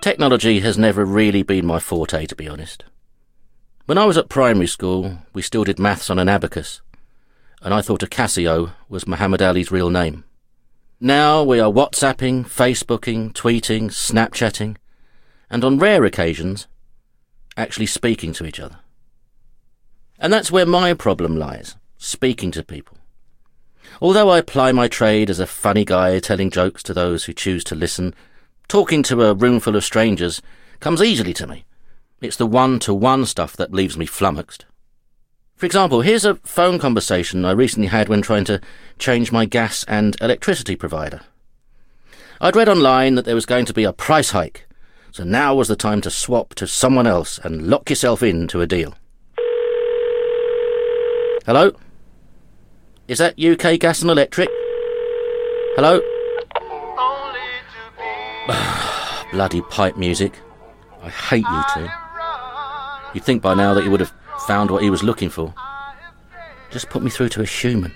Technology has never really been my forte, to be honest. When I was at primary school, we still did maths on an abacus, and I thought a Casio was Muhammad Ali's real name. Now we are WhatsApping, Facebooking, tweeting, Snapchatting, and on rare occasions, actually speaking to each other. And that's where my problem lies, speaking to people. Although I ply my trade as a funny guy telling jokes to those who choose to listen, talking to a room full of strangers comes easily to me. It's the one-to-one stuff that leaves me flummoxed. For example, here's a phone conversation I recently had when trying to change my gas and electricity provider. I'd read online that there was going to be a price hike, so now was the time to swap to someone else and lock yourself into a deal. Hello? Is that UK Gas and Electric? Hello? Bloody pipe music. I hate you two. You'd think by now that he would have found what he was looking for. Just put me through to a human.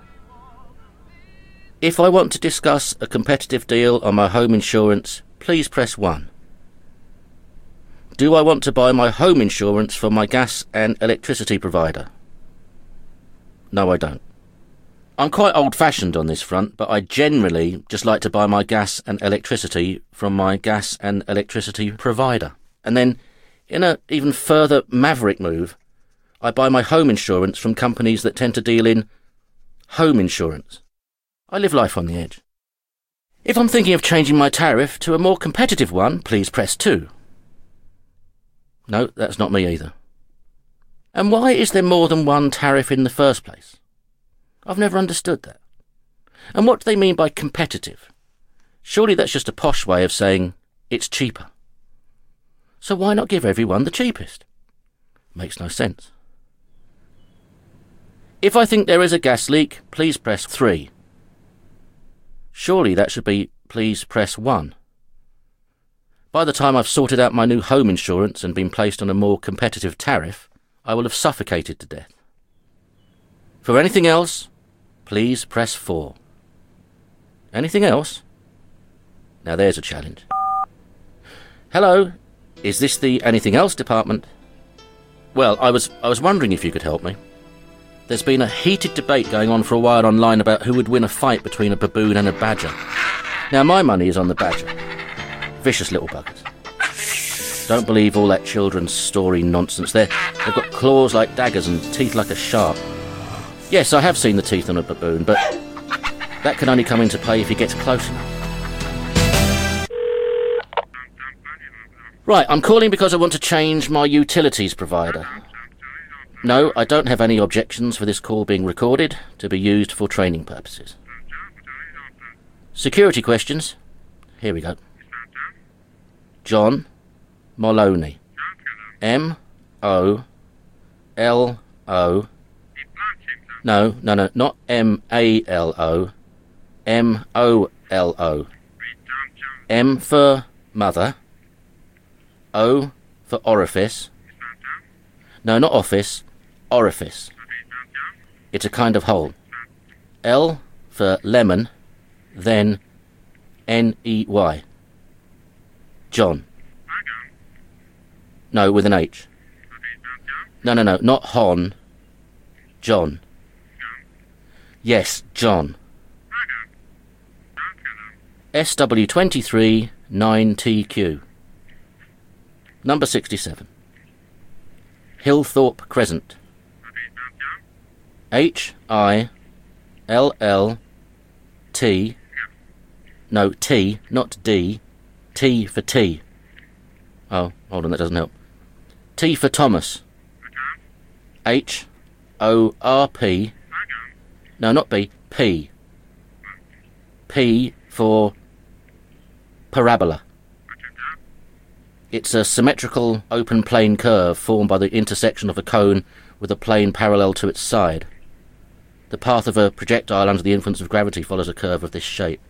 If I want to discuss a competitive deal on my home insurance, please press 1. Do I want to buy my home insurance from my gas and electricity provider? No, I don't. I'm quite old-fashioned on this front, but I generally just like to buy my gas and electricity from my gas and electricity provider. And then, in an even further maverick move, I buy my home insurance from companies that tend to deal in home insurance. I live life on the edge. If I'm thinking of changing my tariff to a more competitive one, please press 2. No, that's not me either. And why is there more than one tariff in the first place? I've never understood that. And what do they mean by competitive? Surely that's just a posh way of saying it's cheaper. So why not give everyone the cheapest? Makes no sense. If I think there is a gas leak, please press 3. Surely that should be please press 1. By the time I've sorted out my new home insurance and been placed on a more competitive tariff, I will have suffocated to death. For anything else, please press 4. Anything else? Now there's a challenge. Hello, is this the anything else department? Well, I was wondering if you could help me. There's been a heated debate going on for a while online about who would win a fight between a baboon and a badger. Now my money is on the badger. Vicious little buggers. Don't believe all that children's story nonsense. They've got claws like daggers and teeth like a shark. Yes, I have seen the teeth on a baboon, but that can only come into play if he gets close enough. Right, I'm calling because I want to change my utilities provider. No, I don't have any objections for this call being recorded to be used for training purposes. Security questions? Here we go. John Moloney. M-O-L-O... No, not M-A-L-O. M-O-L-O. M for mother. O for orifice. No, not office. Orifice. It's a kind of hole. L for lemon. Then N-E-Y. John. No, with an H. No, not Hon. John. Yes, John. SW23 9TQ. Number 67. Hillthorpe Crescent. H-I-L-L-T. No, T, not D. T for T. Oh, hold on, that doesn't help. T for Thomas. H-O-R-P. No, not B. P. P for parabola. It's a symmetrical open plane curve formed by the intersection of a cone with a plane parallel to its side. The path of a projectile under the influence of gravity follows a curve of this shape.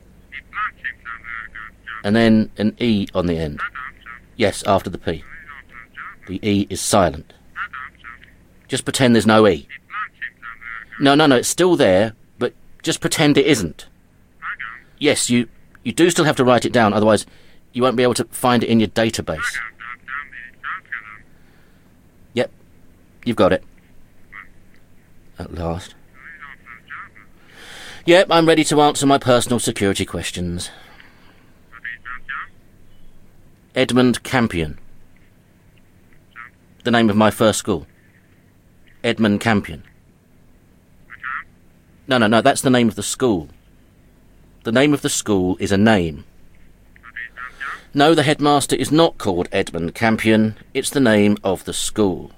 And then an E on the end. Yes, after the P. The E is silent. Just pretend there's no E. No, it's still there, but just pretend it isn't. Yes, you do still have to write it down, otherwise You won't be able to find it in your database. Yep, you've got it. At last. Yep, I'm ready to answer my personal security questions. Edmund Campion. The name of my first school. Edmund Campion. No, that's the name of the school. The name of the school is a name. No, the headmaster is not called Edmund Campion. It's the name of the school.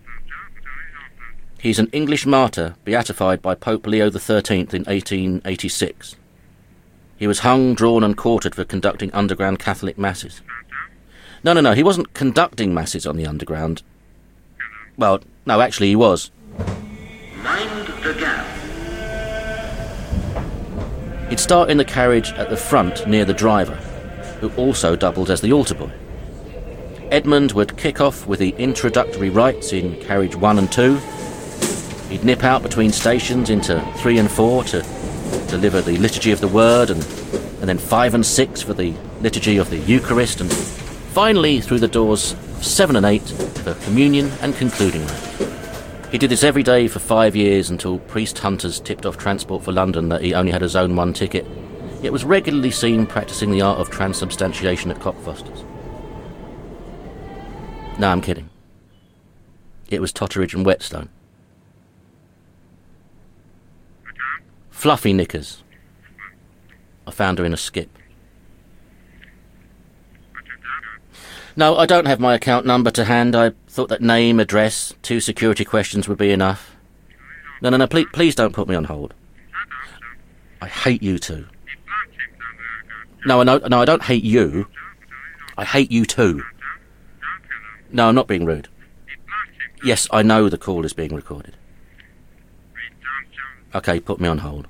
He's an English martyr beatified by Pope Leo XIII in 1886. He was hung, drawn and quartered for conducting underground Catholic masses. No, he wasn't conducting masses on the underground. Well, no, actually he was. Mind the gap. He'd start in the carriage at the front near the driver, who also doubled as the altar boy. Edmund would kick off with the introductory rites in carriage 1 and 2. He'd nip out between stations into 3 and 4 to deliver the Liturgy of the Word, and then 5 and 6 for the Liturgy of the Eucharist, and finally through the doors 7 and 8 for communion and concluding rite. He did this every day for 5 years until priest hunters tipped off Transport for London that he only had a Zone 1 ticket, yet was regularly seen practising the art of transubstantiation at Cockfosters. No, I'm kidding. It was Totteridge and Whetstone. Fluffy knickers. I found her in a skip. No, I don't have my account number to hand. I thought that name, address, 2 security questions would be enough. No, please don't put me on hold. I hate you too. No, I don't hate you. I hate you too. No, I'm not being rude. Yes, I know the call is being recorded. Okay, put me on hold.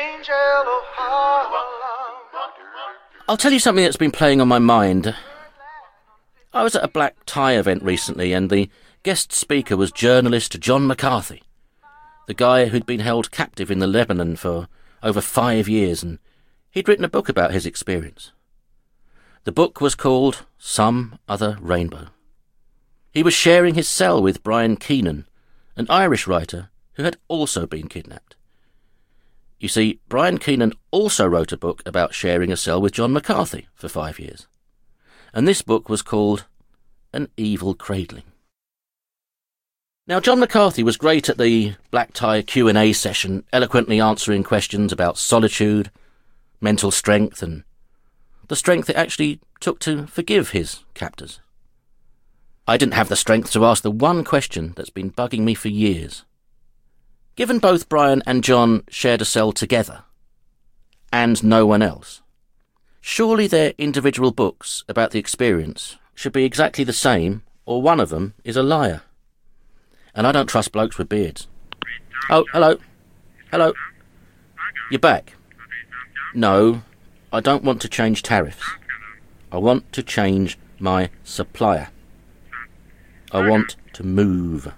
I'll tell you something that's been playing on my mind. I was at a black tie event recently, and the guest speaker was journalist John McCarthy, the guy who'd been held captive in the Lebanon for over 5 years, and he'd written a book about his experience. The book was called Some Other Rainbow. He was sharing his cell with Brian Keenan, an Irish writer who had also been kidnapped. You see, Brian Keenan also wrote a book about sharing a cell with John McCarthy for 5 years. And this book was called An Evil Cradling. Now, John McCarthy was great at the black tie Q&A session, eloquently answering questions about solitude, mental strength, and the strength it actually took to forgive his captors. I didn't have the strength to ask the one question that's been bugging me for years. Given both Brian and John shared a cell together, and no one else, surely their individual books about the experience should be exactly the same, or one of them is a liar. And I don't trust blokes with beards. Oh, hello. Hello. You're back? No, I don't want to change tariffs. I want to change my supplier. I want to move.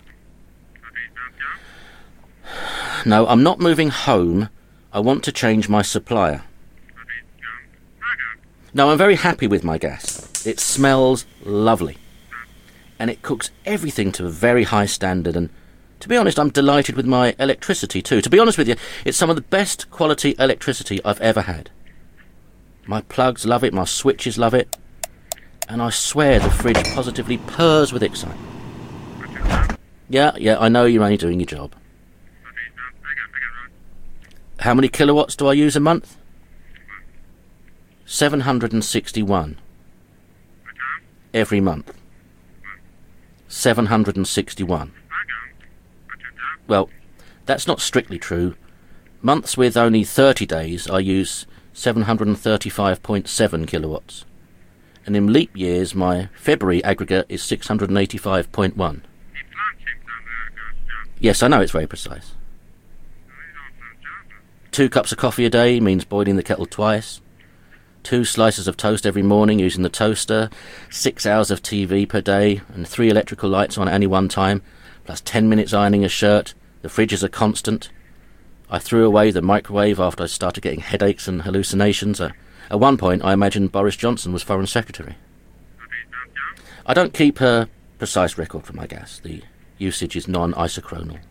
No, I'm not moving home. I want to change my supplier. No, I'm very happy with my gas. It smells lovely. And it cooks everything to a very high standard, and to be honest, I'm delighted with my electricity too. To be honest with you, it's some of the best quality electricity I've ever had. My plugs love it, my switches love it, and I swear the fridge positively purrs with excitement. Yeah, I know you're only doing your job. How many kilowatts do I use a month? 761. Every month. 761. Well, that's not strictly true. Months with only 30 days, I use 735.7 kilowatts. And in leap years, my February aggregate is 685.1. Yes, I know it's very precise. 2 cups of coffee a day means boiling the kettle twice. 2 slices of toast every morning using the toaster. 6 hours of TV per day, and 3 electrical lights on at any one time, plus 10 minutes ironing a shirt. The fridge is a constant. I threw away the microwave after I started getting headaches and hallucinations. At one point, I imagined Boris Johnson was Foreign Secretary. I don't keep a precise record for my gas. The usage is non-isochronal.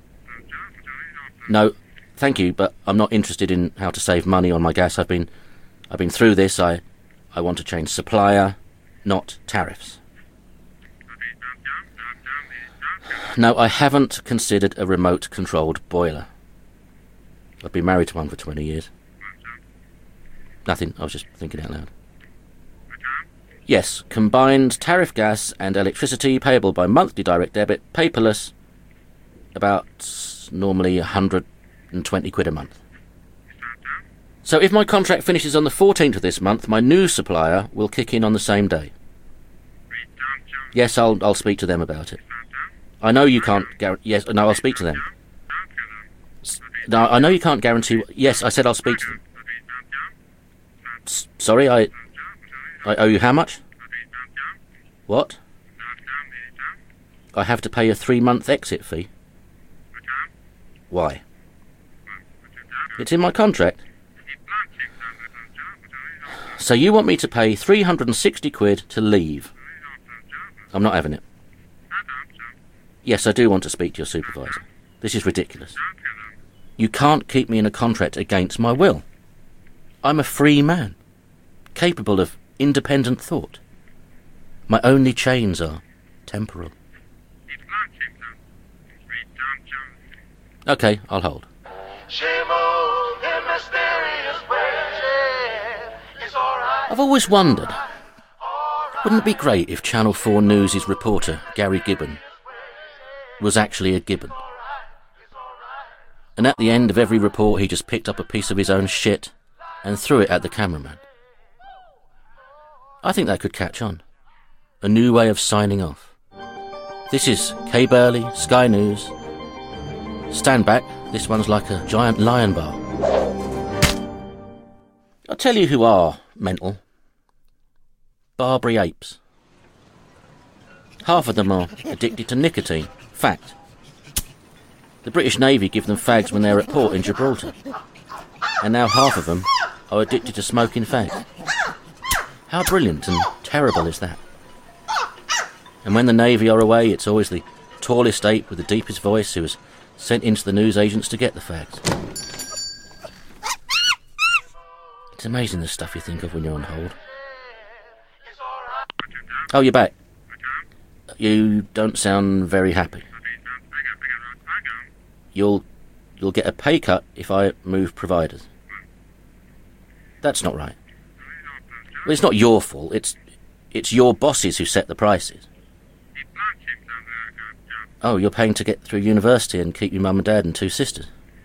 No, thank you, but I'm not interested in how to save money on my gas. I've been through this. I want to change supplier, not tariffs. No, I haven't considered a remote-controlled boiler. I've been married to one for 20 years. Nothing, I was just thinking out loud. Yes, combined tariff gas and electricity payable by monthly direct debit, paperless, about normally 120 quid a month. So if my contract finishes on the 14th of this month, my new supplier will kick in on the same day. Yes, I'll speak to them about it. I know you can't guarantee... Yes, no, I'll speak to them. No, I know you can't guarantee... Yes, I said I'll speak to them. Sorry, I owe you how much? What? I have to pay a 3-month exit fee. Why? It's in my contract. So you want me to pay 360 quid to leave? I'm not having it. Yes, I do want to speak to your supervisor. This is ridiculous. You can't keep me in a contract against my will. I'm a free man, capable of independent thought. My only chains are temporal. Okay, I'll hold. I've always wondered, wouldn't it be great if Channel 4 News' reporter, Gary Gibbon, was actually a gibbon? And at the end of every report he just picked up a piece of his own shit and threw it at the cameraman. I think that could catch on. A new way of signing off. This is Kay Burley, Sky News. Stand back, this one's like a giant lion bar. I'll tell you who are mental. Barbary apes. Half of them are addicted to nicotine. Fact. The British Navy give them fags when they're at port in Gibraltar. And now half of them are addicted to smoking fags. How brilliant and terrible is that? And when the Navy are away, it's always the tallest ape with the deepest voice who is sent into the news agents to get the fags. It's amazing the stuff you think of when you're on hold. Oh, you're back. You don't sound very happy. You'll get a pay cut if I move providers. That's not right. Well, it's not your fault. It's your bosses who set the prices. Oh, you're paying to get through university and keep your mum and dad and 2 sisters.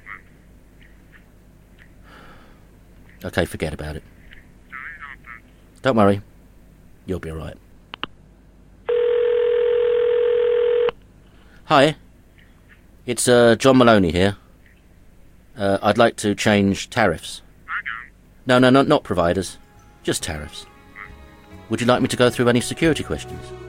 Okay, forget about it. Don't worry. You'll be alright. Hi. It's John Maloney here. I'd like to change tariffs. No, not providers. Just tariffs. Would you like me to go through any security questions?